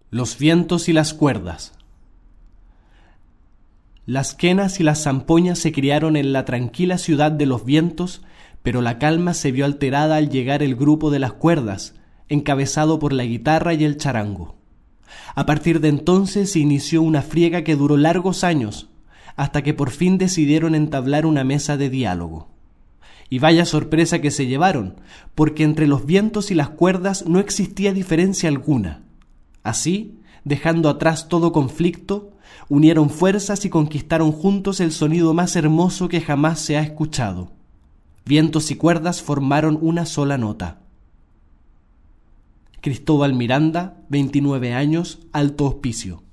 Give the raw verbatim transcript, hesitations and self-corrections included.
Los vientos y las cuerdas. Las quenas y las zampoñas se criaron en la tranquila ciudad de los vientos, pero la calma se vio alterada al llegar el grupo de las cuerdas, encabezado por la guitarra y el charango. A partir de entonces se inició una friega que duró largos años, hasta que por fin decidieron entablar una mesa de diálogo. Y vaya sorpresa que se llevaron, porque entre los vientos y las cuerdas no existía diferencia alguna. Así, dejando atrás todo conflicto, unieron fuerzas y conquistaron juntos el sonido más hermoso que jamás se ha escuchado. Vientos y cuerdas formaron una sola nota. Cristóbal Miranda, veintinueve años, Alto Hospicio.